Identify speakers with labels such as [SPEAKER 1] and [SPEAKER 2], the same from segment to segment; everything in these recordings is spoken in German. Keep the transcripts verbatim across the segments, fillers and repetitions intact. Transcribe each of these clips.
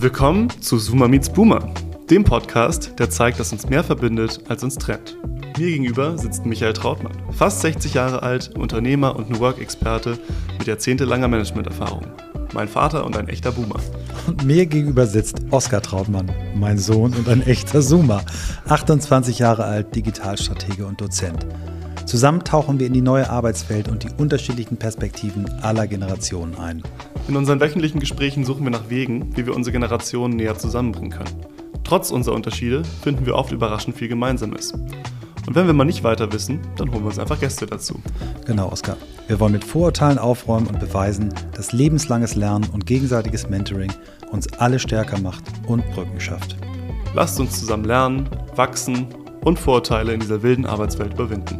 [SPEAKER 1] Willkommen zu Zoomer Meets Boomer, dem Podcast, der zeigt, dass uns mehr verbindet, als uns trennt. Mir gegenüber sitzt Michael Trautmann, fast sechzig Jahre alt, Unternehmer und New Work-Experte mit jahrzehntelanger Managementerfahrung. Mein Vater und ein echter Boomer.
[SPEAKER 2] Und mir gegenüber sitzt Oskar Trautmann, mein Sohn und ein echter Zoomer, achtundzwanzig Jahre alt, Digitalstratege und Dozent. Zusammen tauchen wir in die neue Arbeitswelt und die unterschiedlichen Perspektiven aller Generationen ein.
[SPEAKER 1] In unseren wöchentlichen Gesprächen suchen wir nach Wegen, wie wir unsere Generationen näher zusammenbringen können. Trotz unserer Unterschiede finden wir oft überraschend viel Gemeinsames. Und wenn wir mal nicht weiter wissen, dann holen wir uns einfach Gäste dazu.
[SPEAKER 2] Genau, Oskar. Wir wollen mit Vorurteilen aufräumen und beweisen, dass lebenslanges Lernen und gegenseitiges Mentoring uns alle stärker macht und Brücken schafft.
[SPEAKER 1] Lasst uns zusammen lernen, wachsen und Vorurteile in dieser wilden Arbeitswelt überwinden.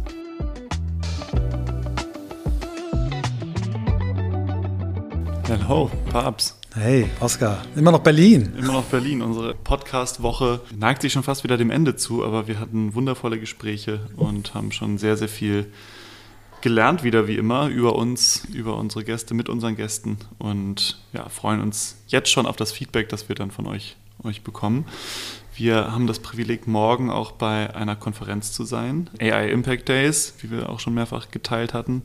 [SPEAKER 1] Hallo, Papst.
[SPEAKER 2] Hey, Oskar, immer noch Berlin.
[SPEAKER 1] Immer noch Berlin. Unsere Podcast-Woche neigt sich schon fast wieder dem Ende zu, aber wir hatten wundervolle Gespräche und haben schon sehr, sehr viel gelernt, wieder wie immer, über uns, über unsere Gäste, mit unseren Gästen und ja, freuen uns jetzt schon auf das Feedback, das wir dann von euch, euch bekommen. Wir haben das Privileg, morgen auch bei einer Konferenz zu sein, A I Impact Days, wie wir auch schon mehrfach geteilt hatten.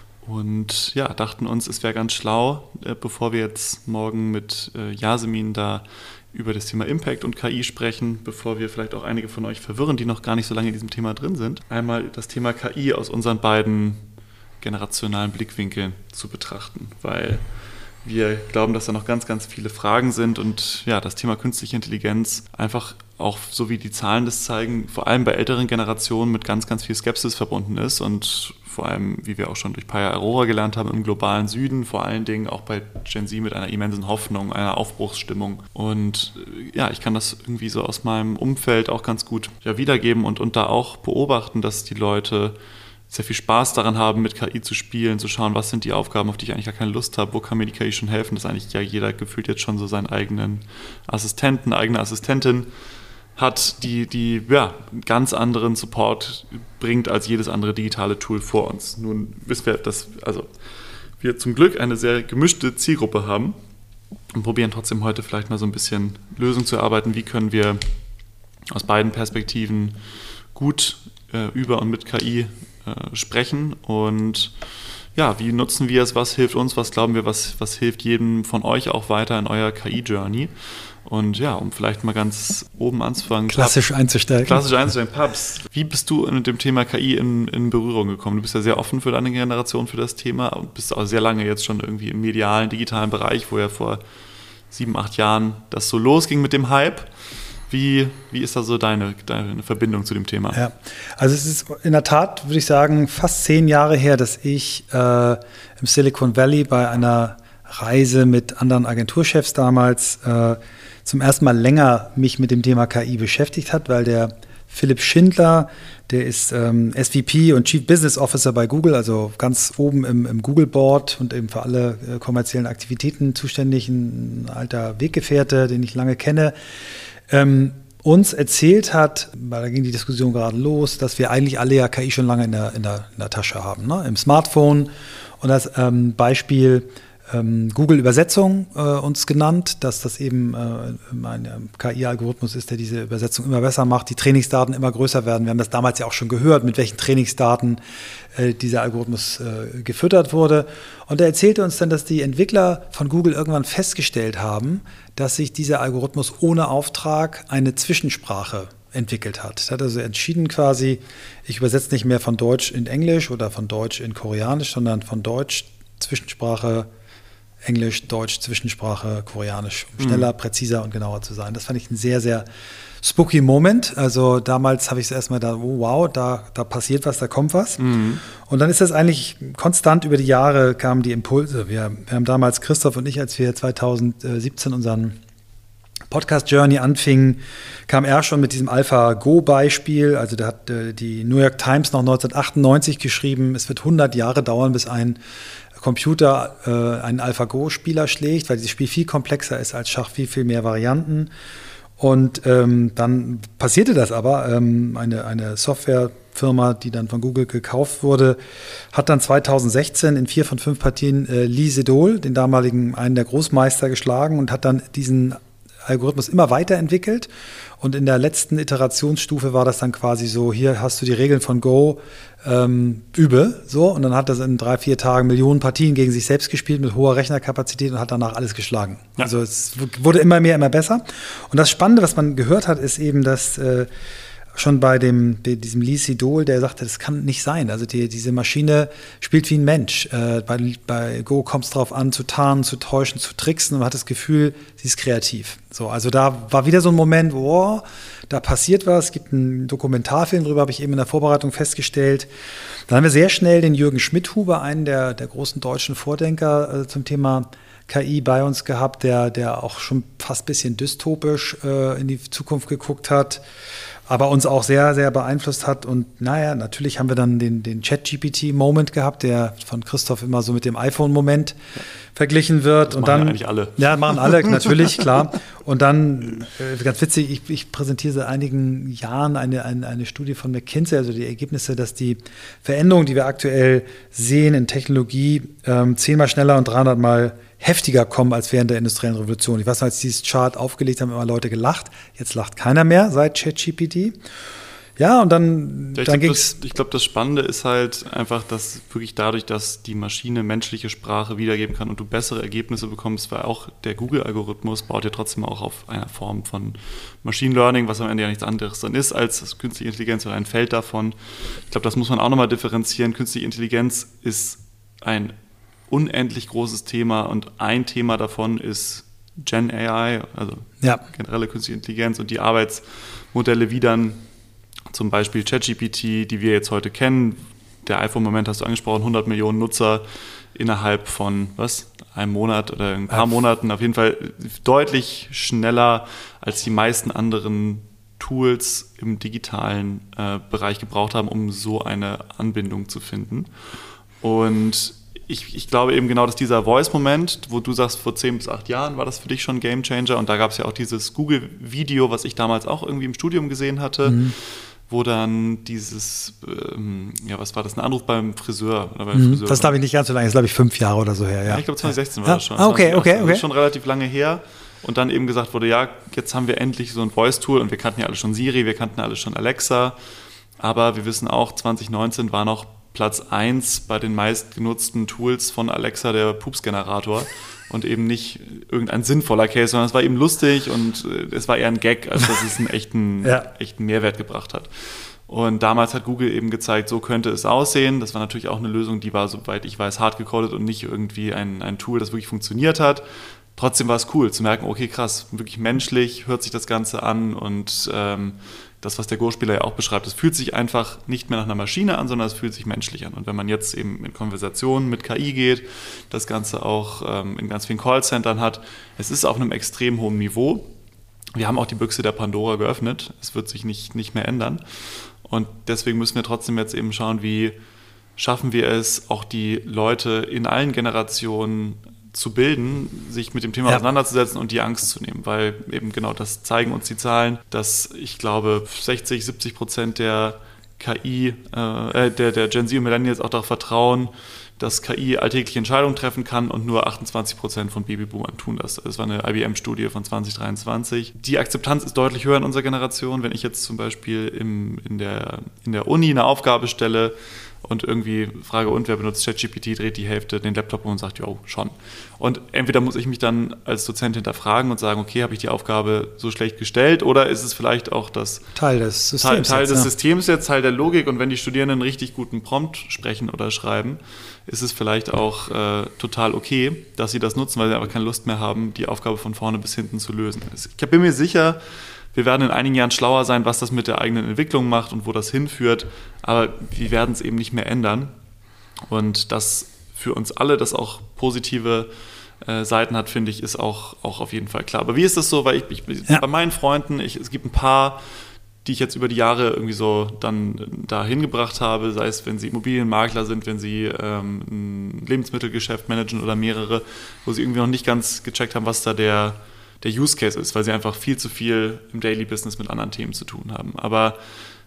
[SPEAKER 1] Und ja, dachten uns, es wäre ganz schlau, äh, bevor wir jetzt morgen mit äh, Yasemin da über das Thema Impact und K I sprechen, bevor wir vielleicht auch einige von euch verwirren, die noch gar nicht so lange in diesem Thema drin sind, einmal das Thema K I aus unseren beiden generationalen Blickwinkeln zu betrachten, weil wir glauben, dass da noch ganz, ganz viele Fragen sind und ja, das Thema künstliche Intelligenz einfach auch, so wie die Zahlen das zeigen, vor allem bei älteren Generationen mit ganz, ganz viel Skepsis verbunden ist und vor allem, wie wir auch schon durch Paya Aurora gelernt haben, im globalen Süden, vor allen Dingen auch bei Gen Z mit einer immensen Hoffnung, einer Aufbruchsstimmung. Und ja, ich kann das irgendwie so aus meinem Umfeld auch ganz gut ja, wiedergeben und, und da auch beobachten, dass die Leute sehr viel Spaß daran haben, mit K I zu spielen, zu schauen, was sind die Aufgaben, auf die ich eigentlich gar keine Lust habe, wo kann mir die K I schon helfen, dass eigentlich ja jeder gefühlt jetzt schon so seinen eigenen Assistenten, eigene Assistentin hat, die, die ja, ganz anderen Support bringt als jedes andere digitale Tool vor uns. Nun wissen wir, dass also wir zum Glück eine sehr gemischte Zielgruppe haben und probieren trotzdem heute vielleicht mal so ein bisschen Lösungen zu erarbeiten, wie können wir aus beiden Perspektiven gut äh, über und mit K I äh, sprechen und ja, wie nutzen wir es, was hilft uns, was glauben wir, was, was hilft jedem von euch auch weiter in eurer K I-Journey. Und ja, um vielleicht mal ganz oben anzufangen.
[SPEAKER 2] Klassisch
[SPEAKER 1] Pap,
[SPEAKER 2] einzusteigen.
[SPEAKER 1] Klassisch einzusteigen. Papst, wie bist du mit dem Thema K I in, in Berührung gekommen? Du bist ja sehr offen für deine Generation, für das Thema und bist auch sehr lange jetzt schon irgendwie im medialen, digitalen Bereich, wo ja vor sieben, acht Jahren das so losging mit dem Hype. Wie, wie ist da so deine, deine Verbindung zu dem Thema?
[SPEAKER 2] Ja, also es ist in der Tat, würde ich sagen, fast zehn Jahre her, dass ich äh, im Silicon Valley bei einer Reise mit anderen Agenturchefs damals äh, zum ersten Mal länger mich mit dem Thema K I beschäftigt hat, weil der Philipp Schindler, der ist ähm, S V P und Chief Business Officer bei Google, also ganz oben im, im Google Board und eben für alle äh, kommerziellen Aktivitäten zuständig, ein alter Weggefährte, den ich lange kenne, ähm, uns erzählt hat, weil da ging die Diskussion gerade los, dass wir eigentlich alle ja K I schon lange in der, in der, in der Tasche haben, ne? Im Smartphone. Und als ähm, Beispiel ähm, Google Übersetzung äh, uns genannt, dass das eben äh, ein K I-Algorithmus ist, der diese Übersetzung immer besser macht, die Trainingsdaten immer größer werden. Wir haben das damals ja auch schon gehört, mit welchen Trainingsdaten äh, dieser Algorithmus äh, gefüttert wurde. Und er erzählte uns dann, dass die Entwickler von Google irgendwann festgestellt haben, dass sich dieser Algorithmus ohne Auftrag eine Zwischensprache entwickelt hat. Er hat also entschieden quasi, ich übersetze nicht mehr von Deutsch in Englisch oder von Deutsch in Koreanisch, sondern von Deutsch Zwischensprache Englisch, Deutsch, Zwischensprache, Koreanisch, um schneller, präziser und genauer zu sein. Das fand ich ein sehr, sehr spooky Moment. Also damals habe ich so erstmal gedacht, oh wow, da, da passiert was, da kommt was. Mhm. Und dann ist das eigentlich konstant über die Jahre kamen die Impulse. Wir, wir haben damals, Christoph und ich, als wir zweitausendsiebzehn unseren Podcast-Journey anfingen, kam er schon mit diesem AlphaGo-Beispiel. Also da hat äh, die New York Times noch neunzehnhundertachtundneunzig geschrieben, es wird hundert Jahre dauern, bis ein Computer äh, einen AlphaGo-Spieler schlägt, weil dieses Spiel viel komplexer ist als Schach, viel, viel mehr Varianten. Und ähm, dann passierte das aber. Ähm, eine, eine Software Firma, die dann von Google gekauft wurde, hat dann zweitausendsechzehn in vier von fünf Partien äh, Lee Sedol, den damaligen einen der Großmeister, geschlagen und hat dann diesen Algorithmus immer weiterentwickelt. Und in der letzten Iterationsstufe war das dann quasi so, hier hast du die Regeln von Go, ähm, übe, so. Und dann hat er in drei, vier Tagen Millionen Partien gegen sich selbst gespielt mit hoher Rechnerkapazität und hat danach alles geschlagen. Ja. Also es wurde immer mehr, immer besser. Und das Spannende, was man gehört hat, ist eben, dass äh, schon bei dem, diesem Lee Sedol, der sagte, das kann nicht sein. Also die, diese Maschine spielt wie ein Mensch. Äh, bei, bei Go kommt es darauf an, zu tarnen, zu täuschen, zu tricksen und man hat das Gefühl, sie ist kreativ. So, also da war wieder so ein Moment, wo oh, da passiert was. Es gibt einen Dokumentarfilm drüber, habe ich eben in der Vorbereitung festgestellt. Dann haben wir sehr schnell den Jürgen Schmidhuber, einen der, der großen deutschen Vordenker äh, zum Thema K I bei uns gehabt, der, der auch schon fast ein bisschen dystopisch äh, in die Zukunft geguckt hat, aber uns auch sehr, sehr beeinflusst hat. Und naja, natürlich haben wir dann den, den Chat-G P T-Moment gehabt, der von Christoph immer so mit dem iPhone-Moment ja. verglichen wird.
[SPEAKER 1] Das
[SPEAKER 2] und
[SPEAKER 1] machen
[SPEAKER 2] dann,
[SPEAKER 1] ja eigentlich alle.
[SPEAKER 2] Ja, machen alle, natürlich, klar. Und dann, äh, ganz witzig, ich, ich präsentiere seit einigen Jahren eine, eine, eine Studie von McKinsey, also die Ergebnisse, dass die Veränderungen, die wir aktuell sehen in Technologie, ähm, zehnmal schneller und dreihundert Mal heftiger kommen als während der industriellen Revolution. Ich weiß noch, als dieses Chart aufgelegt haben, haben immer Leute gelacht. Jetzt lacht keiner mehr seit ChatGPT. Ja, und dann,
[SPEAKER 1] ja,
[SPEAKER 2] dann ging es.
[SPEAKER 1] Ich glaube, das Spannende ist halt einfach, dass wirklich dadurch, dass die Maschine menschliche Sprache wiedergeben kann und du bessere Ergebnisse bekommst, weil auch der Google-Algorithmus baut ja trotzdem auch auf einer Form von Machine Learning, was am Ende ja nichts anderes dann ist als künstliche Intelligenz oder ein Feld davon. Ich glaube, das muss man auch nochmal differenzieren. Künstliche Intelligenz ist ein unendlich großes Thema und ein Thema davon ist Gen A I, also ja. generelle künstliche Intelligenz und die Arbeitsmodelle, wie dann zum Beispiel ChatGPT, die wir jetzt heute kennen. Der iPhone-Moment hast du angesprochen, hundert Millionen Nutzer innerhalb von, was, einem Monat oder ein paar ja. Monaten. Auf jeden Fall deutlich schneller als die meisten anderen Tools im digitalen äh, Bereich gebraucht haben, um so eine Anbindung zu finden. Und Ich, ich glaube eben genau, dass dieser Voice-Moment, wo du sagst, vor zehn bis acht Jahren war das für dich schon ein Gamechanger und da gab es ja auch dieses Google-Video, was ich damals auch irgendwie im Studium gesehen hatte, mhm. wo dann dieses, ähm, ja, was war das, ein Anruf beim Friseur? Oder beim
[SPEAKER 2] mhm.
[SPEAKER 1] Friseur
[SPEAKER 2] das glaube ich nicht ganz so lange, das ist glaube ich fünf Jahre oder so her. Ja,
[SPEAKER 1] ja ich glaube zwanzig sechzehn war
[SPEAKER 2] ja.
[SPEAKER 1] das schon.
[SPEAKER 2] Ah, okay, okay,
[SPEAKER 1] okay.
[SPEAKER 2] okay.
[SPEAKER 1] Das ist schon relativ lange her. Und dann eben gesagt wurde, ja, jetzt haben wir endlich so ein Voice-Tool und wir kannten ja alle schon Siri, wir kannten alle schon Alexa, aber wir wissen auch, zwanzig neunzehn war noch Platz eins bei den meistgenutzten Tools von Alexa der Pupsgenerator und eben nicht irgendein sinnvoller Case, sondern es war eben lustig und es war eher ein Gag, als dass es einen echten, ja. echten Mehrwert gebracht hat. Und damals hat Google eben gezeigt, so könnte es aussehen. Das war natürlich auch eine Lösung, die war, soweit ich weiß, hart gecodet und nicht irgendwie ein, ein Tool, das wirklich funktioniert hat. Trotzdem war es cool zu merken, okay, krass, wirklich menschlich hört sich das Ganze an und ähm, das, was der Go-Spieler ja auch beschreibt, es fühlt sich einfach nicht mehr nach einer Maschine an, sondern es fühlt sich menschlich an. Und wenn man jetzt eben in Konversationen mit K I geht, das Ganze auch ähm, in ganz vielen Callcentern hat, es ist auf einem extrem hohen Niveau. Wir haben auch die Büchse der Pandora geöffnet. Es wird sich nicht, nicht mehr ändern. Und deswegen müssen wir trotzdem jetzt eben schauen, wie schaffen wir es, auch die Leute in allen Generationen zu bilden, sich mit dem Thema ja. auseinanderzusetzen und die Angst zu nehmen, weil eben genau das zeigen uns die Zahlen, dass ich glaube sechzig, siebzig Prozent der K I, äh, der, der Gen Z und Millennials auch darauf vertrauen, dass K I alltägliche Entscheidungen treffen kann und nur achtundzwanzig Prozent von Babyboomern tun das. Das war eine I B M-Studie von zwanzig dreiundzwanzig. Die Akzeptanz ist deutlich höher in unserer Generation. Wenn ich jetzt zum Beispiel im, in, der, in der Uni eine Aufgabe stelle und irgendwie frage, und wer benutzt ChatGPT, dreht die Hälfte den Laptop um und sagt, jo, schon. Und entweder muss ich mich dann als Dozent hinterfragen und sagen, okay, habe ich die Aufgabe so schlecht gestellt oder ist es vielleicht auch das
[SPEAKER 2] Teil des Systems,
[SPEAKER 1] Teil, Teil
[SPEAKER 2] jetzt,
[SPEAKER 1] des
[SPEAKER 2] ja.
[SPEAKER 1] Systems jetzt, Teil der Logik und wenn die Studierenden einen richtig guten Prompt sprechen oder schreiben, ist es vielleicht auch äh, total okay, dass sie das nutzen, weil sie aber keine Lust mehr haben, die Aufgabe von vorne bis hinten zu lösen. Ich bin mir sicher, wir werden in einigen Jahren schlauer sein, was das mit der eigenen Entwicklung macht und wo das hinführt, aber wir werden es eben nicht mehr ändern. Und das für uns alle, das auch positive äh, Seiten hat, finde ich, ist auch, auch auf jeden Fall klar. Aber wie ist das so? Weil ich, ich ja. bei meinen Freunden, ich, es gibt ein paar, die ich jetzt über die Jahre irgendwie so dann dahin gebracht habe, sei es, wenn sie Immobilienmakler sind, wenn sie ähm, ein Lebensmittelgeschäft managen oder mehrere, wo sie irgendwie noch nicht ganz gecheckt haben, was da der der Use Case ist, weil sie einfach viel zu viel im Daily Business mit anderen Themen zu tun haben. Aber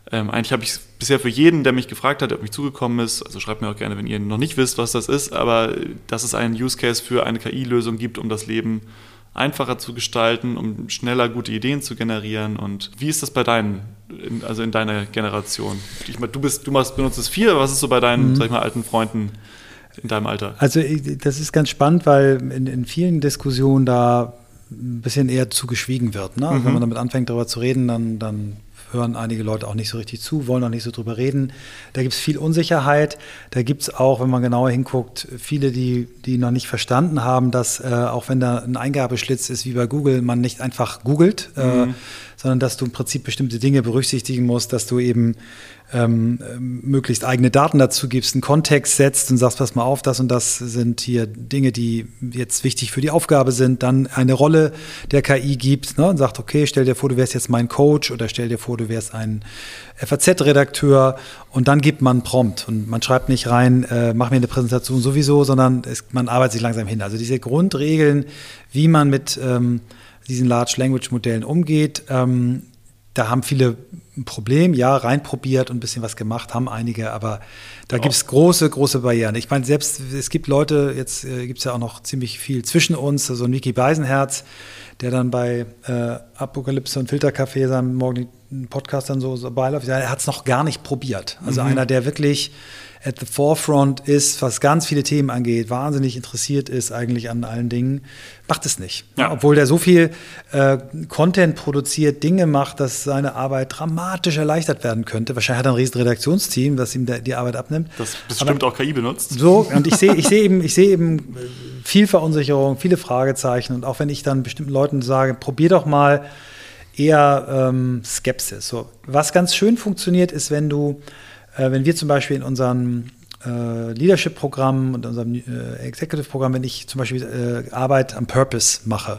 [SPEAKER 1] Ähm, eigentlich habe ich bisher für jeden, der mich gefragt hat, der auf mich zugekommen ist, also schreibt mir auch gerne, wenn ihr noch nicht wisst, was das ist, aber dass es einen Use Case für eine K I-Lösung gibt, um das Leben einfacher zu gestalten, um schneller gute Ideen zu generieren. Und wie ist das bei deinen, in, also in deiner Generation? Ich meine, du bist, du machst, benutzt es viel, aber was ist so bei deinen, mhm. sag ich mal, alten Freunden in deinem Alter?
[SPEAKER 2] Also das ist ganz spannend, weil in, in vielen Diskussionen da ein bisschen eher zu geschwiegen wird. Ne? Mhm. Wenn man damit anfängt, darüber zu reden, dann, dann hören einige Leute auch nicht so richtig zu, wollen auch nicht so drüber reden. Da gibt es viel Unsicherheit. Da gibt es auch, wenn man genauer hinguckt, viele, die, die noch nicht verstanden haben, dass äh, auch wenn da ein Eingabeschlitz ist wie bei Google, man nicht einfach googelt, mhm. äh, sondern dass du im Prinzip bestimmte Dinge berücksichtigen musst, dass du eben ähm, möglichst eigene Daten dazu gibst, einen Kontext setzt und sagst, pass mal auf, das und das sind hier Dinge, die jetzt wichtig für die Aufgabe sind, dann eine Rolle der K I gibt, ne, und sagt, okay, stell dir vor, du wärst jetzt mein Coach oder stell dir vor, du wärst ein F A Z-Redakteur und dann gibt man einen Prompt und man schreibt nicht rein, äh, mach mir eine Präsentation sowieso, sondern es, man arbeitet sich langsam hin. Also diese Grundregeln, wie man mit ähm, diesen Large Language Modellen umgeht, ähm, da haben viele ein Problem, ja, reinprobiert und ein bisschen was gemacht, haben einige, aber da ja. gibt es große, große Barrieren. Ich meine, selbst, es gibt Leute, jetzt äh, gibt es ja auch noch ziemlich viel zwischen uns, so also ein Vicky Beisenherz, der dann bei äh, Apokalypse und Filtercafé seinem morgigen Podcast dann so, so beiläuft, er hat es noch gar nicht probiert. Also mhm. einer, der wirklich at the forefront ist, was ganz viele Themen angeht, wahnsinnig interessiert ist eigentlich an allen Dingen, macht es nicht. Ja. Obwohl der so viel äh, Content produziert, Dinge macht, dass seine Arbeit dramatisch erleichtert werden könnte. Wahrscheinlich hat er ein riesen Redaktionsteam, das ihm die Arbeit abnimmt.
[SPEAKER 1] Das bestimmt auch K I benutzt.
[SPEAKER 2] So, und ich sehe ich sehe eben, ich sehe eben viel Verunsicherung, viele Fragezeichen. Und auch wenn ich dann bestimmten Leuten sage, probier doch mal, eher ähm, Skepsis. So, was ganz schön funktioniert, ist, wenn du wenn wir zum Beispiel in unserem äh, Leadership-Programm und unserem äh, Executive-Programm, wenn ich zum Beispiel äh, Arbeit am Purpose mache,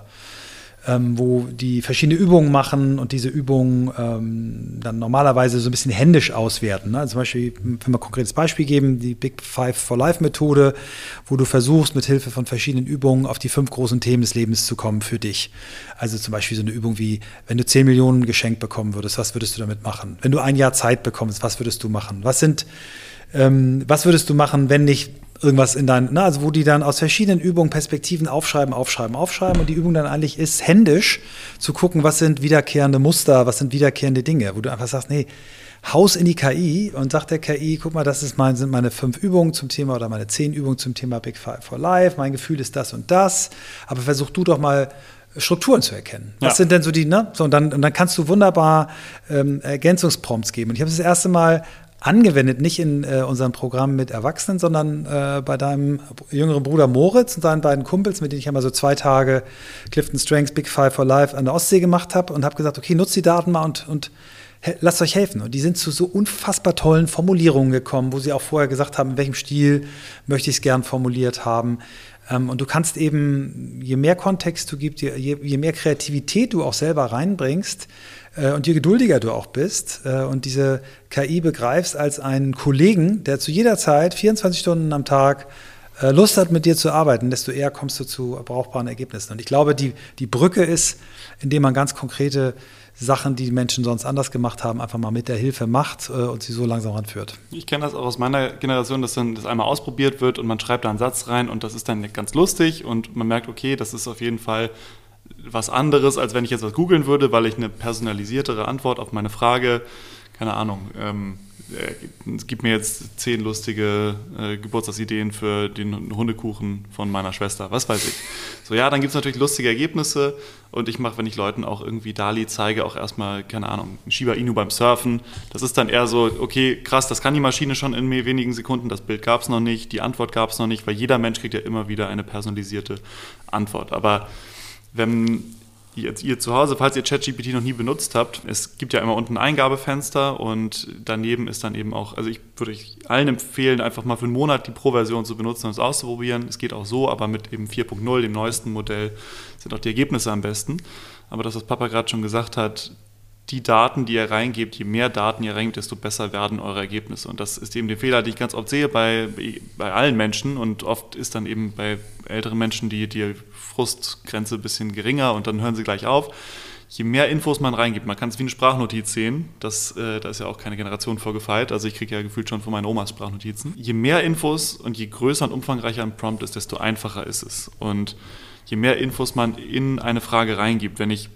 [SPEAKER 2] ähm, wo die verschiedene Übungen machen und diese Übungen ähm, dann normalerweise so ein bisschen händisch auswerten. Ne? Also zum Beispiel, wenn wir ein konkretes Beispiel geben, die Big Five for Life-Methode, wo du versuchst, mit Hilfe von verschiedenen Übungen auf die fünf großen Themen des Lebens zu kommen für dich. Also zum Beispiel so eine Übung wie, wenn du zehn Millionen geschenkt bekommen würdest, was würdest du damit machen? Wenn du ein Jahr Zeit bekommst, was würdest du machen? Was sind, ähm, was würdest du machen, wenn nicht irgendwas in deinen, na, also wo die dann aus verschiedenen Übungen Perspektiven aufschreiben, aufschreiben, aufschreiben und die Übung dann eigentlich ist, händisch zu gucken, was sind wiederkehrende Muster, was sind wiederkehrende Dinge, wo du einfach sagst, nee, haus in die K I und sagt der K I, guck mal, das ist mein, sind meine fünf Übungen zum Thema oder meine zehn Übungen zum Thema Big Five for Life, mein Gefühl ist das und das, aber versuch du doch mal Strukturen zu erkennen. Was ja. sind denn so die, ne? So, und dann, und dann kannst du wunderbar ähm, Ergänzungsprompts geben. Und ich habe das erste Mal angewendet, nicht in äh, unserem Programm mit Erwachsenen, sondern äh, bei deinem jüngeren Bruder Moritz und seinen beiden Kumpels, mit denen ich einmal so zwei Tage Clifton Strengths Big Five for Life an der Ostsee gemacht habe und habe gesagt, okay, nutzt die Daten mal und, und he- lasst euch helfen. Und die sind zu so unfassbar tollen Formulierungen gekommen, wo sie auch vorher gesagt haben, in welchem Stil möchte ich es gern formuliert haben. Ähm, und du kannst eben, je mehr Kontext du gibst, je, je mehr Kreativität du auch selber reinbringst, und je geduldiger du auch bist äh, und diese K I begreifst als einen Kollegen, der zu jeder Zeit, vierundzwanzig Stunden am Tag, äh, Lust hat, mit dir zu arbeiten, desto eher kommst du zu brauchbaren Ergebnissen. Und ich glaube, die, die Brücke ist, indem man ganz konkrete Sachen, die die Menschen sonst anders gemacht haben, einfach mal mit der Hilfe macht äh, und sie so langsam ranführt.
[SPEAKER 1] Ich kenne das auch aus meiner Generation, dass dann das einmal ausprobiert wird und man schreibt da einen Satz rein und das ist dann ganz lustig und man merkt, okay, das ist auf jeden Fall was anderes, als wenn ich jetzt was googeln würde, weil ich eine personalisiertere Antwort auf meine Frage, keine Ahnung, ähm, äh, gib mir jetzt zehn lustige äh, Geburtstagsideen für den Hundekuchen von meiner Schwester, was weiß ich. So, ja, dann gibt es natürlich lustige Ergebnisse und ich mache, wenn ich Leuten auch irgendwie DALL-E zeige, auch erstmal, keine Ahnung, Shiba Inu beim Surfen. Das ist dann eher so, okay, krass, das kann die Maschine schon in wenigen Sekunden, das Bild gab es noch nicht, die Antwort gab es noch nicht, weil jeder Mensch kriegt ja immer wieder eine personalisierte Antwort. Aber wenn jetzt ihr zu Hause, falls ihr ChatGPT noch nie benutzt habt, es gibt ja immer unten ein Eingabefenster und daneben ist dann eben auch, also ich würde euch allen empfehlen, einfach mal für einen Monat die Pro-Version zu benutzen und es auszuprobieren. Es geht auch so, aber mit eben vier Punkt null, dem neuesten Modell, sind auch die Ergebnisse am besten. Aber das, was Papa gerade schon gesagt hat, die Daten, die ihr reingebt, je mehr Daten ihr reingebt, desto besser werden eure Ergebnisse. Und das ist eben der Fehler, den ich ganz oft sehe bei, bei allen Menschen. Und oft ist dann eben bei älteren Menschen die, die Frustgrenze ein bisschen geringer und dann hören sie gleich auf. je mehr Infos man reingibt, man kann es wie eine Sprachnotiz sehen, das, äh, da ist ja auch keine Generation vorgefeilt, also ich kriege ja gefühlt schon von meinen Omas Sprachnotizen. Je mehr Infos und je größer und umfangreicher ein Prompt ist, desto einfacher ist es. Und je mehr Infos man in eine Frage reingibt, wenn ich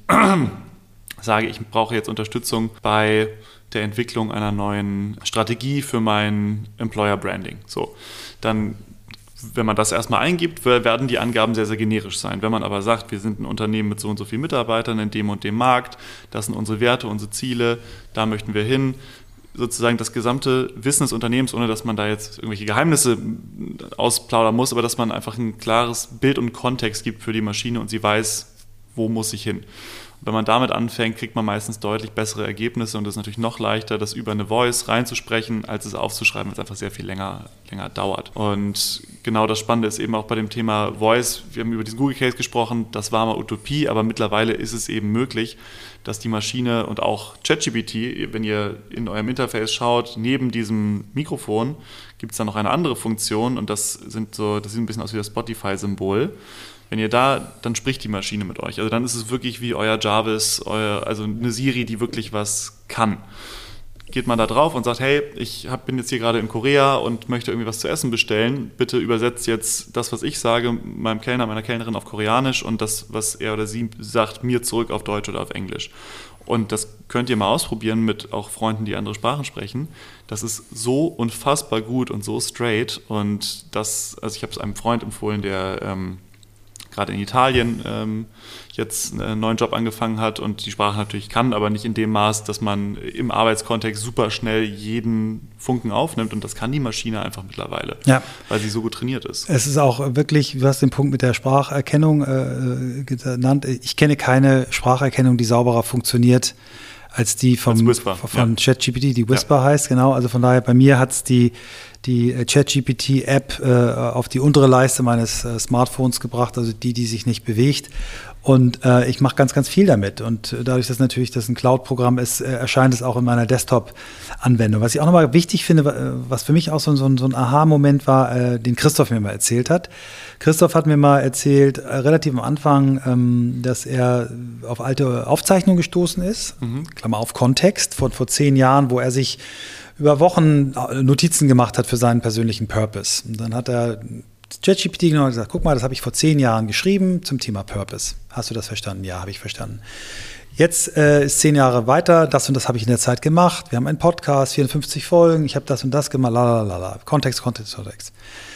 [SPEAKER 1] sage, ich brauche jetzt Unterstützung bei der Entwicklung einer neuen Strategie für mein Employer Branding, so, dann wenn man das erstmal eingibt, werden die Angaben sehr, sehr generisch sein. Wenn man aber sagt, wir sind ein Unternehmen mit so und so vielen Mitarbeitern in dem und dem Markt, das sind unsere Werte, unsere Ziele, da möchten wir hin, sozusagen das gesamte Wissen des Unternehmens, ohne dass man da jetzt irgendwelche Geheimnisse ausplaudern muss, aber dass man einfach ein klares Bild und Kontext gibt für die Maschine und sie weiß, wo muss ich hin. Wenn man damit anfängt, kriegt man meistens deutlich bessere Ergebnisse und es ist natürlich noch leichter, das über eine Voice reinzusprechen, als es aufzuschreiben, weil es einfach sehr viel länger, länger dauert. Und genau das Spannende ist eben auch bei dem Thema Voice, wir haben über diesen Google-Case gesprochen, das war mal Utopie, aber mittlerweile ist es eben möglich, dass die Maschine und auch ChatGPT, wenn ihr in eurem Interface schaut, neben diesem Mikrofon gibt es dann noch eine andere Funktion und das sind so, das sieht ein bisschen aus wie das Spotify-Symbol. Wenn ihr da, dann spricht die Maschine mit euch. Also dann ist es wirklich wie euer Jarvis, euer, also eine Siri, die wirklich was kann. Geht man da drauf und sagt, hey, ich hab, bin jetzt hier gerade in Korea und möchte irgendwie was zu essen bestellen. Bitte übersetzt jetzt das, was ich sage, meinem Kellner, meiner Kellnerin auf Koreanisch und das, was er oder sie sagt, mir zurück auf Deutsch oder auf Englisch. Und das könnt ihr mal ausprobieren mit auch Freunden, die andere Sprachen sprechen. Das ist so unfassbar gut und so straight. Und das, also ich habe es einem Freund empfohlen, der ähm, gerade in Italien ähm, jetzt einen neuen Job angefangen hat und die Sprache natürlich kann, aber nicht in dem Maß, dass man im Arbeitskontext super schnell jeden Funken aufnimmt und das kann die Maschine einfach mittlerweile, ja, weil sie so gut trainiert ist.
[SPEAKER 2] Es ist auch wirklich, du hast den Punkt mit der Spracherkennung äh, genannt, ich kenne keine Spracherkennung, die sauberer funktioniert als die vom, als von ja. ChatGPT, die Whisper ja. heißt, genau, also von daher, bei mir hat es die die ChatGPT-App äh, auf die untere Leiste meines äh, Smartphones gebracht, also die, die sich nicht bewegt. Und äh, ich mache ganz, ganz viel damit. Und dadurch, dass natürlich das ein Cloud-Programm ist, äh, erscheint es auch in meiner Desktop-Anwendung. Was ich auch nochmal wichtig finde, was für mich auch so, so, so ein Aha-Moment war, äh, den Christoph mir mal erzählt hat. Christoph hat mir mal erzählt, äh, relativ am Anfang, ähm, dass er auf alte Aufzeichnungen gestoßen ist, mhm. Klammer auf Kontext, vor, vor zehn Jahren, wo er sich über Wochen Notizen gemacht hat für seinen persönlichen Purpose. Und dann hat er ChatGPT genommen und gesagt, guck mal, das habe ich vor zehn Jahren geschrieben zum Thema Purpose. Hast du das verstanden? Ja, habe ich verstanden. Jetzt äh, ist zehn Jahre weiter, das und das habe ich in der Zeit gemacht. Wir haben einen Podcast, vierundfünfzig Folgen, ich habe das und das gemacht, lalalala. Kontext, Kontext, Kontext.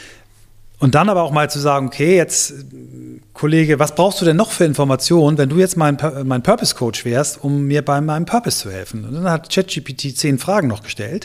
[SPEAKER 2] Und dann aber auch mal zu sagen, okay, jetzt, Kollege, was brauchst du denn noch für Informationen, wenn du jetzt mein, mein Purpose-Coach wärst, um mir bei meinem Purpose zu helfen? Und dann hat ChatGPT zehn Fragen noch gestellt.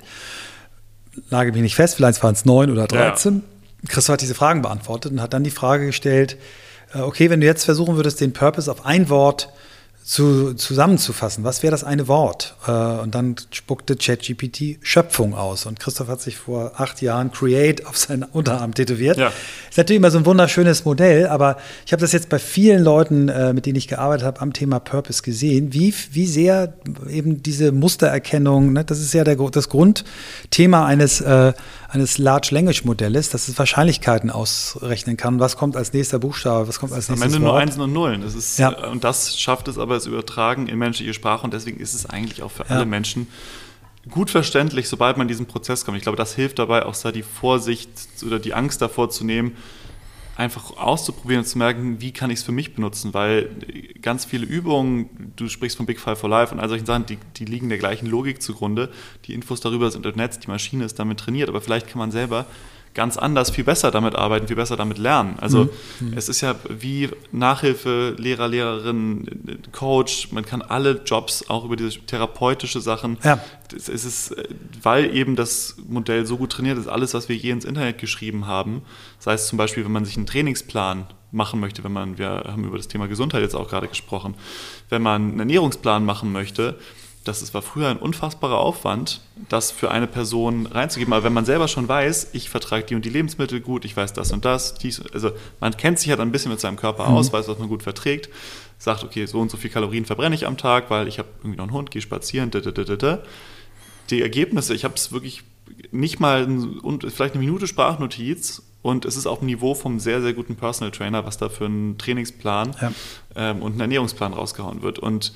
[SPEAKER 2] Lage mich nicht fest, vielleicht waren es neun oder dreizehn. Ja. Christoph hat diese Fragen beantwortet und hat dann die Frage gestellt, okay, wenn du jetzt versuchen würdest, den Purpose auf ein Wort zu, zusammenzufassen, was wäre das eine Wort? Und dann spuckte ChatGPT Schöpfung aus. Und Christoph hat sich vor acht Jahren Create auf seinen Unterarm tätowiert. Ja. Ist natürlich immer so ein wunderschönes Modell, aber ich habe das jetzt bei vielen Leuten, mit denen ich gearbeitet habe, am Thema Purpose gesehen, wie, wie sehr eben diese Mustererkennung, ne, das ist ja der, das Grundthema eines, äh, eines Large Language Modells, dass es Wahrscheinlichkeiten ausrechnen kann. Was kommt als nächster Buchstabe, was kommt als nächstes Wort?
[SPEAKER 1] Am Ende nur Einsen und Nullen. Das ist, ja. Und das schafft es aber, es übertragen in menschliche Sprache und deswegen ist es eigentlich auch für ja. alle Menschen gut verständlich, sobald man in diesen Prozess kommt. Ich glaube, das hilft dabei, auch da die Vorsicht oder die Angst davor zu nehmen, einfach auszuprobieren und zu merken, wie kann ich es für mich benutzen, weil ganz viele Übungen, du sprichst von Big Five for Life und all solchen Sachen, die, die liegen der gleichen Logik zugrunde. Die Infos darüber sind im Netz, die Maschine ist damit trainiert, aber vielleicht kann man selber ganz anders, viel besser damit arbeiten, viel besser damit lernen. Also mhm. es ist ja wie Nachhilfe, Lehrer, Lehrerin, Coach, man kann alle Jobs auch über diese therapeutische Sachen, ja. es ist, weil eben das Modell so gut trainiert ist, alles, was wir je ins Internet geschrieben haben, sei es zum Beispiel, wenn man sich einen Trainingsplan machen möchte, wenn man, wir haben über das Thema Gesundheit jetzt auch gerade gesprochen, wenn man einen Ernährungsplan machen möchte, das ist, war früher ein unfassbarer Aufwand, das für eine Person reinzugeben. Aber wenn man selber schon weiß, ich vertrage die und die Lebensmittel gut, ich weiß das und das, dies, also man kennt sich halt ein bisschen mit seinem Körper aus, mhm. weiß, was man gut verträgt, sagt, okay, so und so viel Kalorien verbrenne ich am Tag, weil ich habe irgendwie noch einen Hund, gehe spazieren, da, da, da, da. Die Ergebnisse, ich habe es wirklich nicht mal, ein, vielleicht eine Minute Sprachnotiz und es ist auf dem Niveau vom sehr, sehr guten Personal Trainer, was da für einen Trainingsplan ja. ähm, und einen Ernährungsplan rausgehauen wird. Und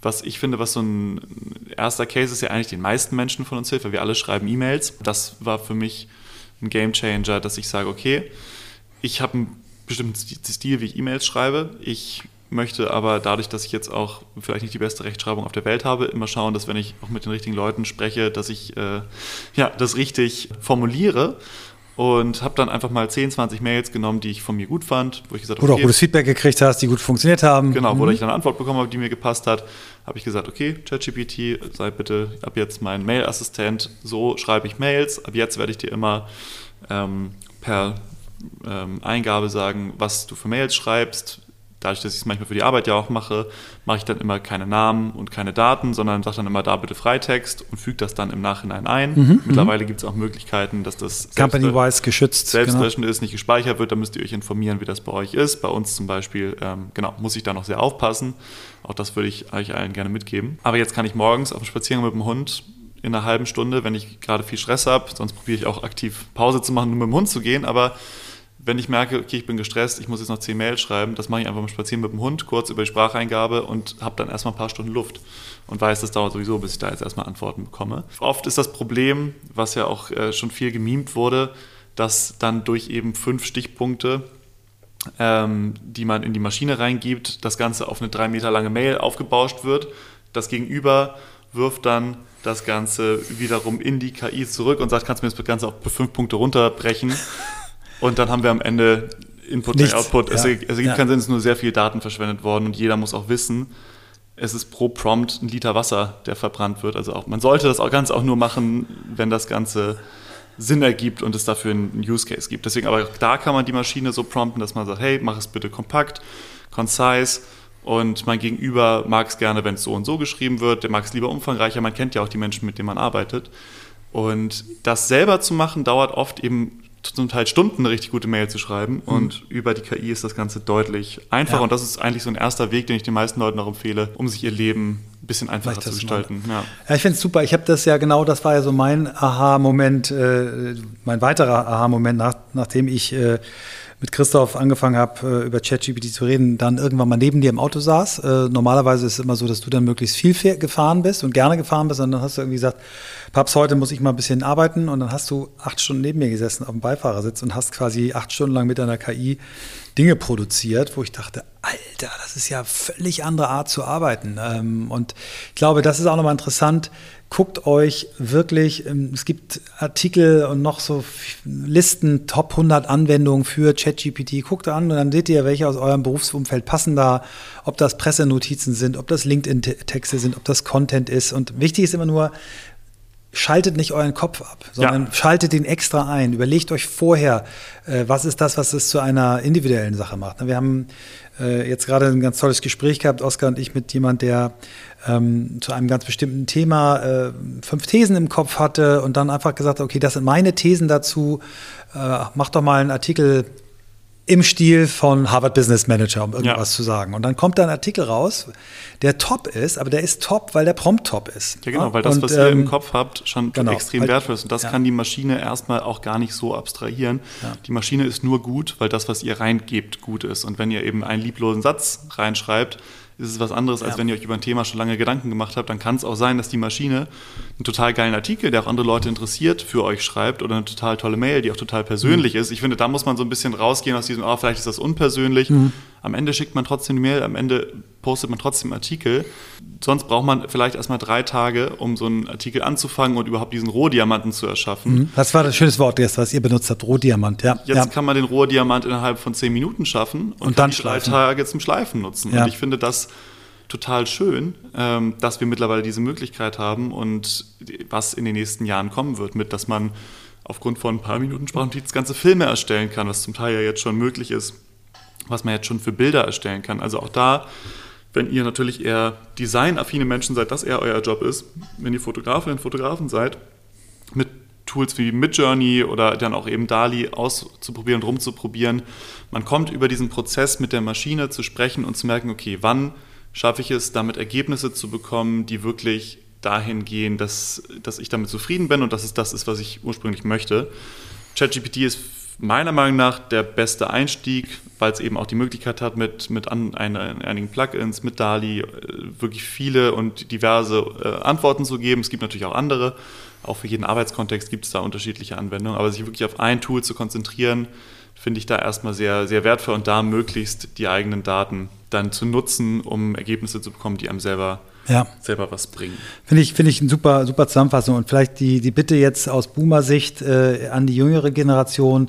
[SPEAKER 1] was ich finde, was so ein erster Case ist, ja eigentlich den meisten Menschen von uns hilft, weil wir alle schreiben E-Mails. Das war für mich ein Gamechanger, dass ich sage, okay, ich habe einen bestimmten Stil, wie ich E-Mails schreibe. Ich möchte aber dadurch, dass ich jetzt auch vielleicht nicht die beste Rechtschreibung auf der Welt habe, immer schauen, dass wenn ich auch mit den richtigen Leuten spreche, dass ich äh, ja, das richtig formuliere. Und habe dann einfach mal zehn, zwanzig Mails genommen, die ich von mir gut fand, wo ich gesagt habe,
[SPEAKER 2] Oder
[SPEAKER 1] okay,
[SPEAKER 2] auch gutes Feedback gekriegt hast, die gut funktioniert haben.
[SPEAKER 1] Genau, wo
[SPEAKER 2] mhm.
[SPEAKER 1] ich dann eine Antwort bekommen habe, die mir gepasst hat, habe ich gesagt, okay, ChatGPT, sei bitte ab jetzt mein Mail-Assistent, so schreibe ich Mails, ab jetzt werde ich dir immer ähm, per ähm, Eingabe sagen, was du für Mails schreibst. Dadurch, dass ich es manchmal für die Arbeit ja auch mache, mache ich dann immer keine Namen und keine Daten, sondern sage dann immer da bitte Freitext und füge das dann im Nachhinein ein. Mhm, Mittlerweile gibt es auch Möglichkeiten, dass das
[SPEAKER 2] Company-wise geschützt
[SPEAKER 1] selbstlöschend genau. ist, nicht gespeichert wird. Da müsst ihr euch informieren, wie das bei euch ist. Bei uns zum Beispiel, ähm, genau, muss ich da noch sehr aufpassen. Auch das würde ich euch allen gerne mitgeben. Aber jetzt kann ich morgens auf dem Spaziergang mit dem Hund in einer halben Stunde, wenn ich gerade viel Stress habe, sonst probiere ich auch aktiv Pause zu machen, um mit dem Hund zu gehen, aber wenn ich merke, okay, ich bin gestresst, ich muss jetzt noch zehn Mails schreiben, das mache ich einfach mal spazieren mit dem Hund, kurz über die Spracheingabe und habe dann erstmal ein paar Stunden Luft und weiß, das dauert sowieso, bis ich da jetzt erstmal Antworten bekomme. Oft ist das Problem, was ja auch äh, schon viel gemimt wurde, dass dann durch eben fünf Stichpunkte, ähm, die man in die Maschine reingibt, das Ganze auf eine drei Meter lange Mail aufgebauscht wird. Das Gegenüber wirft dann das Ganze wiederum in die K I zurück und sagt, kannst du mir das Ganze auf fünf Punkte runterbrechen? Und dann haben wir am Ende Input und Output. Ja. Es ergibt also ja. keinen Sinn, es ist nur sehr viel Daten verschwendet worden und jeder muss auch wissen, es ist pro Prompt ein Liter Wasser, der verbrannt wird. Also auch, man sollte das auch ganz auch nur machen, wenn das Ganze Sinn ergibt und es dafür einen Use Case gibt. Deswegen, aber da kann man die Maschine so prompten, dass man sagt, hey, mach es bitte kompakt, concise und mein Gegenüber mag es gerne, wenn es so und so geschrieben wird, der mag es lieber umfangreicher, man kennt ja auch die Menschen, mit denen man arbeitet. Und das selber zu machen, dauert oft eben zum Teil Stunden eine richtig gute Mail zu schreiben und mhm. über die K I ist das Ganze deutlich einfacher ja. und das ist eigentlich so ein erster Weg, den ich den meisten Leuten auch empfehle, um sich ihr Leben ein bisschen einfacher zu gestalten. Ja.
[SPEAKER 2] ja, ich finde es super. Ich habe das ja genau, das war ja so mein Aha-Moment, äh, mein weiterer Aha-Moment, nach, nachdem ich äh, mit Christoph angefangen habe, über ChatGPT zu reden, dann irgendwann mal neben dir im Auto saß. Äh, normalerweise ist es immer so, dass du dann möglichst viel gefahren bist und gerne gefahren bist und dann hast du irgendwie gesagt, Paps, heute muss ich mal ein bisschen arbeiten und dann hast du acht Stunden neben mir gesessen auf dem Beifahrersitz und hast quasi acht Stunden lang mit deiner K I Dinge produziert, wo ich dachte, Alter, das ist ja eine völlig andere Art zu arbeiten. Ähm, und ich glaube, das ist auch nochmal interessant. Guckt euch wirklich, es gibt Artikel und noch so Listen, Top hundert Anwendungen für ChatGPT. Guckt an und dann seht ihr, welche aus eurem Berufsumfeld passen da, ob das Pressenotizen sind, ob das LinkedIn-Texte sind, ob das Content ist. Und wichtig ist immer nur, schaltet nicht euren Kopf ab, sondern ja. schaltet den extra ein. Überlegt euch vorher, äh, was ist das, was es zu einer individuellen Sache macht. Wir haben äh, jetzt gerade ein ganz tolles Gespräch gehabt, Oskar und ich, mit jemand, der ähm, zu einem ganz bestimmten Thema äh, fünf Thesen im Kopf hatte und dann einfach gesagt hat, okay, das sind meine Thesen dazu, äh, mach doch mal einen Artikel im Stil von Harvard Business Manager, um irgendwas ja. zu sagen. Und dann kommt da ein Artikel raus, der top ist, aber der ist top, weil der Prompt top ist.
[SPEAKER 1] Ja, genau, weil das, und, was ähm, ihr im Kopf habt, schon genau, extrem weil, wertvoll ist. Und das ja. kann die Maschine erstmal auch gar nicht so abstrahieren. Ja. Die Maschine ist nur gut, weil das, was ihr reingebt, gut ist. Und wenn ihr eben einen lieblosen Satz reinschreibt, ist es was anderes, als ja. wenn ihr euch über ein Thema schon lange Gedanken gemacht habt. Dann kann es auch sein, dass die Maschine einen total geilen Artikel, der auch andere Leute interessiert, für euch schreibt oder eine total tolle Mail, die auch total persönlich mhm. ist. Ich finde, da muss man so ein bisschen rausgehen aus diesem, oh, vielleicht ist das unpersönlich. Mhm. Am Ende schickt man trotzdem eine Mail, am Ende postet man trotzdem einen Artikel. Sonst braucht man vielleicht erstmal drei Tage, um so einen Artikel anzufangen und überhaupt diesen Rohdiamanten zu erschaffen.
[SPEAKER 2] Mhm. Das war das schönes Wort, was ihr benutzt habt, Rohdiamant. Ja.
[SPEAKER 1] Jetzt
[SPEAKER 2] ja.
[SPEAKER 1] kann man den Rohdiamant innerhalb von zehn Minuten schaffen und, und dann die drei Tage zum Schleifen nutzen. Ja. Und ich finde das total schön, dass wir mittlerweile diese Möglichkeit haben und was in den nächsten Jahren kommen wird, mit, dass man aufgrund von ein paar Minuten Sprachnotiz ganze Filme erstellen kann, was zum Teil ja jetzt schon möglich ist, was man jetzt schon für Bilder erstellen kann. Also auch da, wenn ihr natürlich eher designaffine Menschen seid, das eher euer Job ist, wenn ihr Fotografinnen und Fotografen seid, mit Tools wie Midjourney oder dann auch eben DALL-E auszuprobieren und rumzuprobieren, man kommt über diesen Prozess mit der Maschine zu sprechen und zu merken, okay, wann schaffe ich es, damit Ergebnisse zu bekommen, die wirklich dahin gehen, dass, dass ich damit zufrieden bin und dass es das ist, was ich ursprünglich möchte. ChatGPT ist meiner Meinung nach der beste Einstieg, weil es eben auch die Möglichkeit hat, mit, mit an, ein, einigen Plugins, mit DALL-E äh, wirklich viele und diverse äh, Antworten zu geben. Es gibt natürlich auch andere. Auch für jeden Arbeitskontext gibt es da unterschiedliche Anwendungen. Aber sich wirklich auf ein Tool zu konzentrieren, finde ich da erstmal sehr, sehr wertvoll und da möglichst die eigenen Daten dann zu nutzen, um Ergebnisse zu bekommen, die einem selber, ja. selber was bringen.
[SPEAKER 2] Finde ich, finde ich eine super, super Zusammenfassung. Und vielleicht die, die Bitte jetzt aus Boomer-Sicht äh, an die jüngere Generation: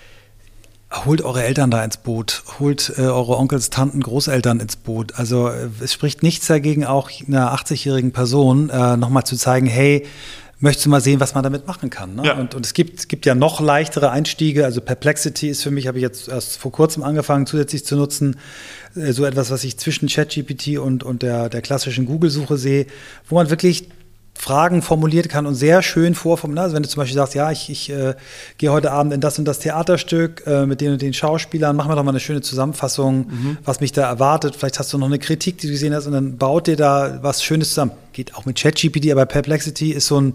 [SPEAKER 2] Holt eure Eltern da ins Boot, holt äh, eure Onkels, Tanten, Großeltern ins Boot. Also äh, es spricht nichts dagegen, auch einer achtzigjährigen Person äh, nochmal zu zeigen, hey, möchtest du mal sehen, was man damit machen kann? Ne?
[SPEAKER 1] Ja.
[SPEAKER 2] Und, und es gibt, gibt ja noch leichtere Einstiege. Also Perplexity ist für mich, habe ich jetzt erst vor kurzem angefangen, zusätzlich zu nutzen. Äh, so etwas, was ich zwischen ChatGPT und, und der, der klassischen Google-Suche sehe, wo man wirklich Fragen formuliert kann und sehr schön vorformuliert. Also wenn du zum Beispiel sagst, ja, ich, ich äh, gehe heute Abend in das und das Theaterstück äh, mit den und den Schauspielern, mach mir doch mal eine schöne Zusammenfassung, mhm. was mich da erwartet. Vielleicht hast du noch eine Kritik, die du gesehen hast, und dann baut dir da was Schönes zusammen. Geht auch mit ChatGPT, aber Perplexity ist so ein,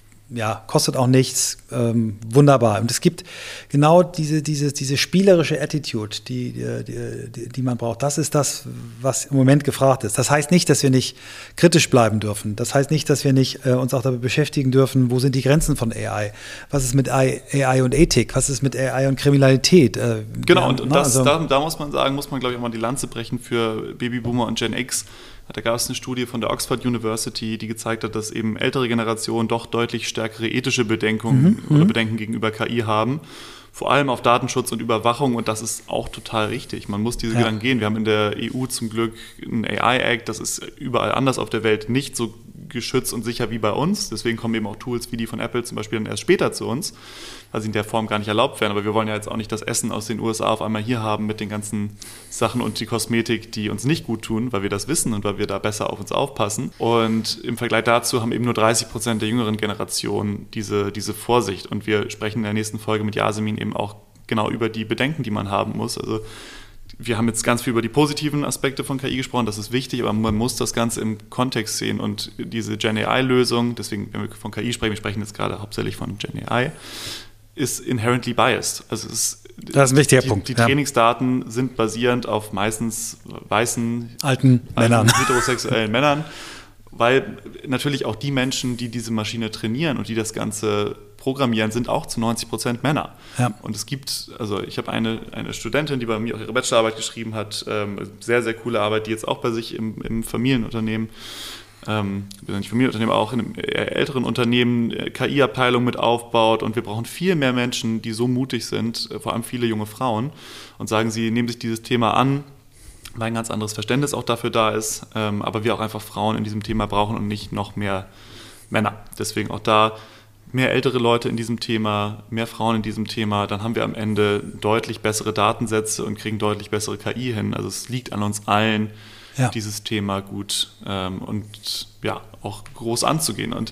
[SPEAKER 2] ja, kostet auch nichts, ähm, wunderbar. Und es gibt genau diese, diese, diese spielerische Attitude, die, die, die, die man braucht. Das ist das, was im Moment gefragt ist. Das heißt nicht, dass wir nicht kritisch bleiben dürfen. Das heißt nicht, dass wir nicht äh, uns auch damit beschäftigen dürfen, wo sind die Grenzen von A I? Was ist mit A I und Ethik? Was ist mit A I und Kriminalität? Äh,
[SPEAKER 1] genau,
[SPEAKER 2] haben,
[SPEAKER 1] und, und
[SPEAKER 2] na,
[SPEAKER 1] das,
[SPEAKER 2] also,
[SPEAKER 1] da, da muss man sagen, muss man, glaube ich, auch mal die Lanze brechen für Babyboomer und Gen X. Da gab es eine Studie von der Oxford University, die gezeigt hat, dass eben ältere Generationen doch deutlich stärkere ethische Bedenkungen mhm, oder Bedenken gegenüber K I haben. Vor allem auf Datenschutz und Überwachung, und das ist auch total richtig. Man muss diese ja. Gedanken gehen. Wir haben in der E U zum Glück einen A I-Act, das ist überall anders auf der Welt nicht so geschützt und sicher wie bei uns. Deswegen kommen eben auch Tools wie die von Apple zum Beispiel dann erst später zu uns, weil sie in der Form gar nicht erlaubt werden. Aber wir wollen ja jetzt auch nicht das Essen aus den U S A auf einmal hier haben mit den ganzen Sachen und die Kosmetik, die uns nicht gut tun, weil wir das wissen und weil wir da besser auf uns aufpassen. Und im Vergleich dazu haben eben nur dreißig Prozent der jüngeren Generation diese, diese Vorsicht. Und wir sprechen in der nächsten Folge mit Yasemin eben auch genau über die Bedenken, die man haben muss. Also wir haben jetzt ganz viel über die positiven Aspekte von K I gesprochen, das ist wichtig, aber man muss das Ganze im Kontext sehen, und diese Gen A I-Lösung, deswegen, wenn wir von K I sprechen, wir sprechen jetzt gerade hauptsächlich von Gen A I, ist inherently biased. Also es ist,
[SPEAKER 2] das ist ein wichtiger
[SPEAKER 1] die,
[SPEAKER 2] Punkt.
[SPEAKER 1] Die
[SPEAKER 2] ja.
[SPEAKER 1] Trainingsdaten sind basierend auf meistens weißen,
[SPEAKER 2] alten, alten Männern,
[SPEAKER 1] heterosexuellen Männern, weil natürlich auch die Menschen, die diese Maschine trainieren und die das Ganze programmieren, sind auch zu neunzig Prozent Männer. Ja. Und es gibt, also ich habe eine, eine Studentin, die bei mir auch ihre Bachelorarbeit geschrieben hat, ähm, sehr, sehr coole Arbeit, die jetzt auch bei sich im, im Familienunternehmen, ähm, nicht Familienunternehmen, auch in einem älteren Unternehmen K I-Abteilung mit aufbaut, und wir brauchen viel mehr Menschen, die so mutig sind, vor allem viele junge Frauen, und sagen, sie nehmen sich dieses Thema an, weil ein ganz anderes Verständnis auch dafür da ist, ähm, aber wir auch einfach Frauen in diesem Thema brauchen und nicht noch mehr Männer. Deswegen auch da mehr ältere Leute in diesem Thema, mehr Frauen in diesem Thema, dann haben wir am Ende deutlich bessere Datensätze und kriegen deutlich bessere K I hin. Also es liegt an uns allen, ja. dieses Thema gut ähm, und ja, auch groß anzugehen. Und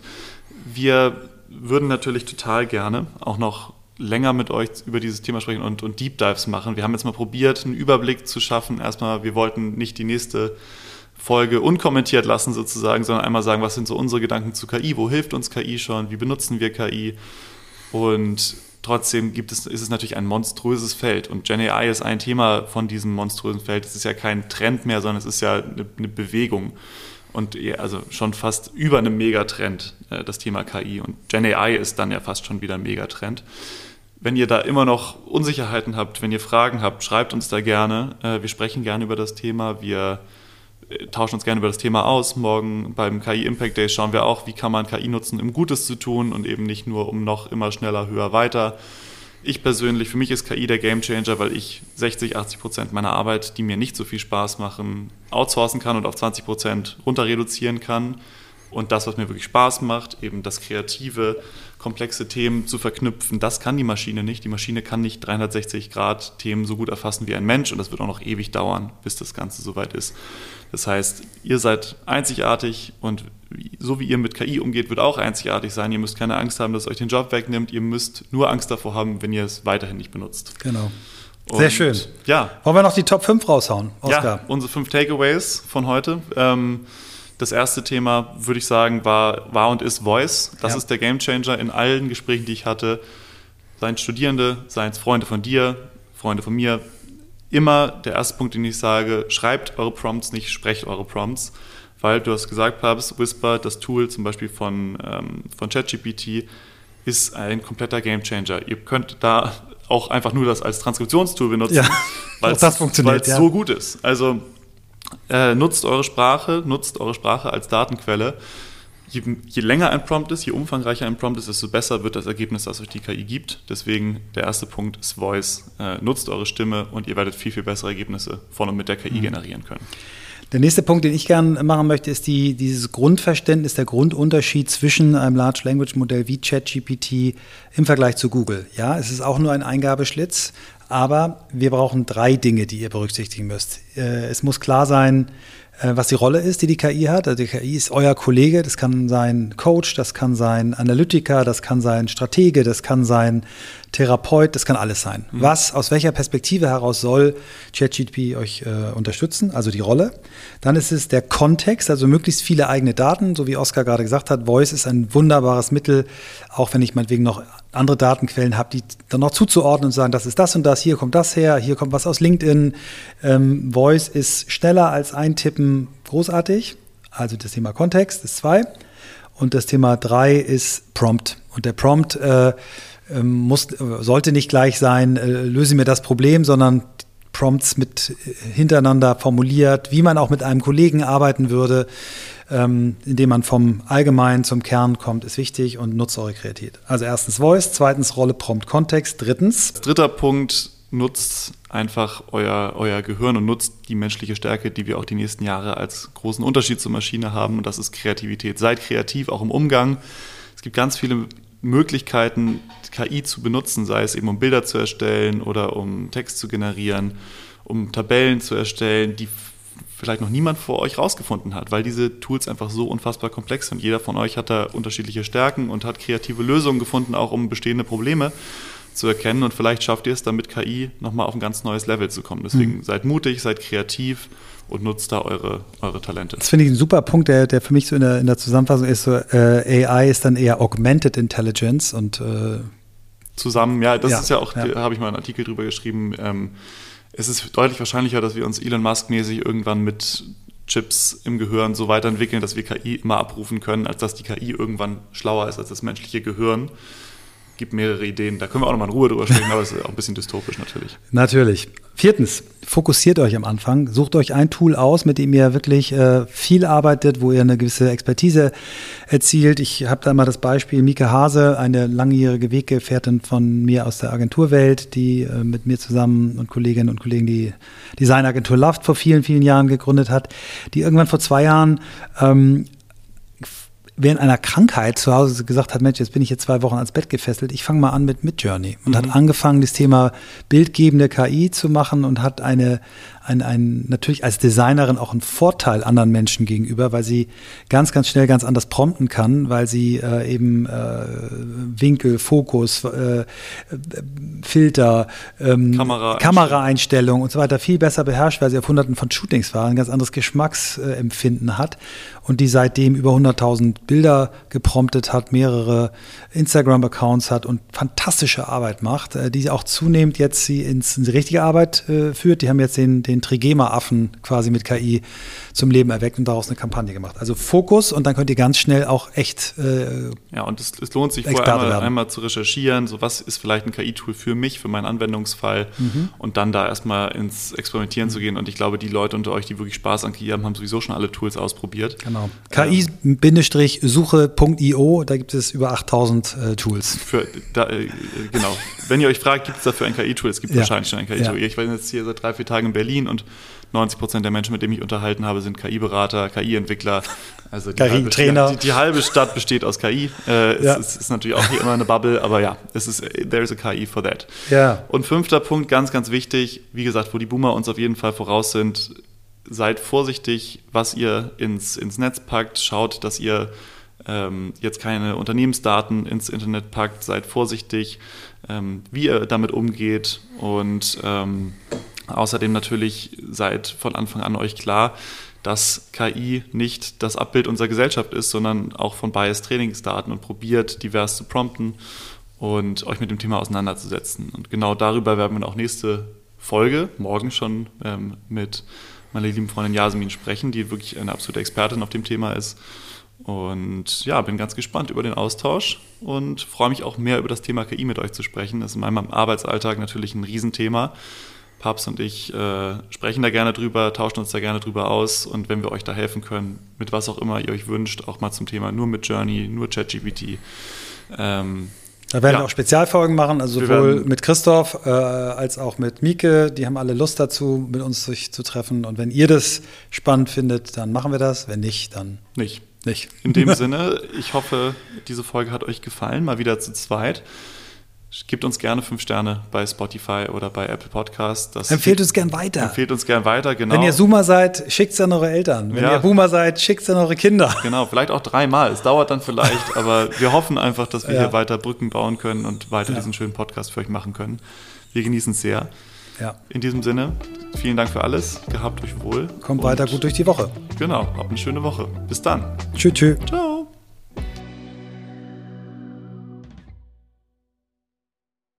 [SPEAKER 1] wir würden natürlich total gerne auch noch länger mit euch über dieses Thema sprechen und, und Deep Dives machen. Wir haben jetzt mal probiert, einen Überblick zu schaffen. Erstmal, wir wollten nicht die nächste Folge unkommentiert lassen sozusagen, sondern einmal sagen, was sind so unsere Gedanken zu K I, wo hilft uns K I schon, wie benutzen wir K I, und trotzdem gibt es, ist es natürlich ein monströses Feld, und Gen A I ist ein Thema von diesem monströsen Feld. Es ist ja kein Trend mehr, sondern es ist ja eine, eine Bewegung und also schon fast über einem Megatrend, äh, das Thema K I, und Gen A I ist dann ja fast schon wieder ein Megatrend. Wenn ihr da immer noch Unsicherheiten habt, wenn ihr Fragen habt, schreibt uns da gerne. Äh, wir sprechen gerne über das Thema, wir tauschen uns gerne über das Thema aus. Morgen beim K I Impact Day schauen wir auch, wie kann man K I nutzen, um Gutes zu tun und eben nicht nur um noch immer schneller, höher, weiter. Ich persönlich, für mich ist K I der Gamechanger, weil ich sechzig, achtzig Prozent meiner Arbeit, die mir nicht so viel Spaß machen, outsourcen kann und auf zwanzig Prozent runter reduzieren kann. Und das, was mir wirklich Spaß macht, eben das Kreative, komplexe Themen zu verknüpfen, das kann die Maschine nicht. Die Maschine kann nicht dreihundertsechzig Grad Themen so gut erfassen wie ein Mensch, und das wird auch noch ewig dauern, bis das Ganze soweit ist. Das heißt, ihr seid einzigartig, und so wie ihr mit K I umgeht, wird auch einzigartig sein. Ihr müsst keine Angst haben, dass es euch den Job wegnimmt. Ihr müsst nur Angst davor haben, wenn ihr es weiterhin nicht benutzt.
[SPEAKER 2] Genau. Sehr und, schön.
[SPEAKER 1] Ja.
[SPEAKER 2] Wollen wir noch die Top fünf raushauen, Oskar?
[SPEAKER 1] Ja, unsere fünf Takeaways von heute. Ähm, Das erste Thema, würde ich sagen, war, war und ist Voice. Das ja. ist der Gamechanger in allen Gesprächen, die ich hatte. seien es Studierende, seien es Freunde von dir, Freunde von mir, immer der erste Punkt, den ich sage, schreibt eure Prompts nicht, sprecht eure Prompts, weil du hast gesagt, Papst, Whisper, das Tool zum Beispiel von, ähm, von ChatGPT, ist ein kompletter Gamechanger. Ihr könnt da auch einfach nur das als Transkriptionstool benutzen,
[SPEAKER 2] ja,
[SPEAKER 1] weil es ja. so gut ist. Also äh, nutzt eure Sprache, nutzt eure Sprache als Datenquelle. Je, je länger ein Prompt ist, je umfangreicher ein Prompt ist, desto besser wird das Ergebnis, das euch die K I gibt. Deswegen der erste Punkt ist Voice. Äh, nutzt eure Stimme und ihr werdet viel, viel bessere Ergebnisse von und mit der K I mhm. generieren können.
[SPEAKER 2] Der nächste Punkt, den ich gerne machen möchte, ist die, dieses Grundverständnis, der Grundunterschied zwischen einem Large Language Modell wie ChatGPT im Vergleich zu Google. Ja, es ist auch nur ein Eingabeschlitz, aber wir brauchen drei Dinge, die ihr berücksichtigen müsst. Äh, es muss klar sein, was die Rolle ist, die die K I hat. Also die K I ist euer Kollege, das kann sein Coach, das kann sein Analytiker, das kann sein Stratege, das kann sein Therapeut, das kann alles sein. Mhm. Was, aus welcher Perspektive heraus soll ChatGPT euch äh, unterstützen, also die Rolle. Dann ist es der Kontext, also möglichst viele eigene Daten, so wie Oskar gerade gesagt hat. Voice ist ein wunderbares Mittel, auch wenn ich meinetwegen noch andere Datenquellen habe, die dann noch zuzuordnen und sagen, das ist das und das, hier kommt das her, hier kommt was aus LinkedIn. Ähm, Voice ist schneller als Eintippen großartig, also das Thema Kontext ist zwei. Und das Thema drei ist Prompt. Und der Prompt äh, muss, sollte nicht gleich sein, äh, löse mir das Problem, sondern Prompts mit hintereinander formuliert, wie man auch mit einem Kollegen arbeiten würde, ähm, indem man vom Allgemeinen zum Kern kommt, ist wichtig und nutzt eure Kreativität. Also erstens Voice, zweitens Rolle, Prompt, Kontext, drittens.
[SPEAKER 1] Dritter Punkt, nutzt einfach euer, euer Gehirn und nutzt die menschliche Stärke, die wir auch die nächsten Jahre als großen Unterschied zur Maschine haben, und das ist Kreativität. Seid kreativ, auch im Umgang. Es gibt ganz viele Möglichkeiten, K I zu benutzen, sei es eben um Bilder zu erstellen oder um Text zu generieren, um Tabellen zu erstellen, die vielleicht noch niemand vor euch rausgefunden hat, weil diese Tools einfach so unfassbar komplex sind. Jeder von euch hat da unterschiedliche Stärken und hat kreative Lösungen gefunden, auch um bestehende Probleme zu erkennen, und vielleicht schafft ihr es dann mit K I nochmal auf ein ganz neues Level zu kommen. Deswegen mhm. seid mutig, seid kreativ und nutzt da eure, eure Talente.
[SPEAKER 2] Das finde ich ein super Punkt, der, der für mich so in der, in der Zusammenfassung ist, so, äh, A I ist dann eher Augmented Intelligence und äh,
[SPEAKER 1] zusammen, ja, das
[SPEAKER 2] ja,
[SPEAKER 1] ist ja auch,
[SPEAKER 2] ja.
[SPEAKER 1] da habe ich mal einen Artikel drüber geschrieben, ähm, es ist deutlich wahrscheinlicher, dass wir uns Elon Musk-mäßig irgendwann mit Chips im Gehirn so weiterentwickeln, dass wir K I immer abrufen können, als dass die K I irgendwann schlauer ist als das menschliche Gehirn. Gibt mehrere Ideen, da können wir auch nochmal in Ruhe drüber sprechen, aber es ist auch ein bisschen dystopisch natürlich.
[SPEAKER 2] Natürlich. Viertens, fokussiert euch am Anfang, sucht euch ein Tool aus, mit dem ihr wirklich äh, viel arbeitet, wo ihr eine gewisse Expertise erzielt. Ich habe da mal das Beispiel Mieke Hase, eine langjährige Weggefährtin von mir aus der Agenturwelt, die äh, mit mir zusammen und Kolleginnen und Kollegen die Designagentur Loft vor vielen, vielen Jahren gegründet hat, die irgendwann vor zwei Jahren ähm, während einer Krankheit zu Hause gesagt hat, Mensch, jetzt bin ich jetzt zwei Wochen ans Bett gefesselt, ich fange mal an mit Midjourney. Und mhm. hat angefangen, das Thema bildgebende K I zu machen und hat eine, ein, ein, natürlich als Designerin auch einen Vorteil anderen Menschen gegenüber, weil sie ganz, ganz schnell ganz anders prompten kann, weil sie äh, eben äh, Winkel, Fokus, äh, Filter, ähm, Kamera Kameraeinstellungen und so weiter viel besser beherrscht, weil sie auf hunderten von Shootings war, ein ganz anderes Geschmacksempfinden hat und die seitdem über hunderttausend Bilder gepromptet hat, mehrere Instagram-Accounts hat und fantastische Arbeit macht, äh, die auch zunehmend jetzt sie ins, in die richtige Arbeit äh, führt. Die haben jetzt den, den Trigema-Affen quasi mit K I zum Leben erweckt und daraus eine Kampagne gemacht. Also Fokus, und dann könnt ihr ganz schnell auch echt äh,
[SPEAKER 1] ja, und es, es lohnt sich vorher einmal, einmal zu recherchieren, so was ist vielleicht ein K I-Tool für mich, für meinen Anwendungsfall, mhm. und dann da erstmal ins Experimentieren mhm. zu gehen. Und ich glaube, die Leute unter euch, die wirklich Spaß an K I haben, haben sowieso schon alle Tools ausprobiert.
[SPEAKER 2] Genau. K I-Suche Punkt i o, da gibt es über achttausend äh, Tools.
[SPEAKER 1] Für, da, äh, genau. Wenn ihr euch fragt, gibt es dafür ein K I-Tool? Es gibt ja. wahrscheinlich schon ein K I-Tool. Ja. Ich bin jetzt hier seit drei, vier Tagen in Berlin und neunzig Prozent der Menschen, mit denen ich mich unterhalten habe, sind K I-Berater, K I-Entwickler. Also die halbe, die, die halbe Stadt besteht aus K I. Äh, ja. es, ist, es ist natürlich auch hier immer eine Bubble, aber ja, es ist, there is a K I for that.
[SPEAKER 2] Ja.
[SPEAKER 1] Und fünfter Punkt, ganz, ganz wichtig, wie gesagt, wo die Boomer uns auf jeden Fall voraus sind, seid vorsichtig, was ihr ins, ins Netz packt. Schaut, dass ihr ähm, jetzt keine Unternehmensdaten ins Internet packt. Seid vorsichtig, ähm, wie ihr damit umgeht. Und ähm, außerdem natürlich seid von Anfang an euch klar, dass K I nicht das Abbild unserer Gesellschaft ist, sondern auch von Bias-Trainingsdaten, und probiert divers zu prompten und euch mit dem Thema auseinanderzusetzen. Und genau darüber werden wir auch nächste Folge, morgen schon, ähm, mit meiner lieben Freundin Yasemin sprechen, die wirklich eine absolute Expertin auf dem Thema ist. Und ja, bin ganz gespannt über den Austausch und freue mich auch mehr über das Thema K I mit euch zu sprechen. Das ist in meinem Arbeitsalltag natürlich ein Riesenthema. Papst und ich äh, sprechen da gerne drüber, tauschen uns da gerne drüber aus und wenn wir euch da helfen können, mit was auch immer ihr euch wünscht, auch mal zum Thema nur mit Journey, nur ChatGPT. Ähm,
[SPEAKER 2] da werden
[SPEAKER 1] ja.
[SPEAKER 2] wir auch Spezialfolgen machen, also
[SPEAKER 1] Wir
[SPEAKER 2] sowohl
[SPEAKER 1] werden-
[SPEAKER 2] mit Christoph äh, als auch mit Mieke. Die haben alle Lust dazu, mit uns sich zu treffen. Und wenn ihr das spannend findet, dann machen wir das. Wenn nicht, dann
[SPEAKER 1] nicht.
[SPEAKER 2] nicht.
[SPEAKER 1] In dem Sinne, ich hoffe, diese Folge hat euch gefallen, mal wieder zu zweit. Gebt uns gerne fünf Sterne bei Spotify oder bei Apple Podcasts. Das
[SPEAKER 2] Empfehlt uns gern weiter.
[SPEAKER 1] Empfehlt uns gern weiter, genau.
[SPEAKER 2] Wenn ihr Zoomer seid, schickt es an eure Eltern. Wenn
[SPEAKER 1] Ja.
[SPEAKER 2] ihr Boomer seid, schickt es an eure Kinder.
[SPEAKER 1] Genau, vielleicht auch dreimal. Es dauert dann vielleicht, aber wir hoffen einfach, dass wir
[SPEAKER 2] Ja.
[SPEAKER 1] hier weiter Brücken bauen können und weiter
[SPEAKER 2] Ja.
[SPEAKER 1] diesen schönen Podcast für euch machen können. Wir genießen es sehr.
[SPEAKER 2] Ja.
[SPEAKER 1] In diesem Sinne, vielen Dank für alles. Gehabt euch wohl.
[SPEAKER 2] Kommt
[SPEAKER 1] Und
[SPEAKER 2] weiter gut durch die Woche.
[SPEAKER 1] Genau, habt eine schöne Woche. Bis dann.
[SPEAKER 2] Tschüss, tschüss.
[SPEAKER 1] Ciao.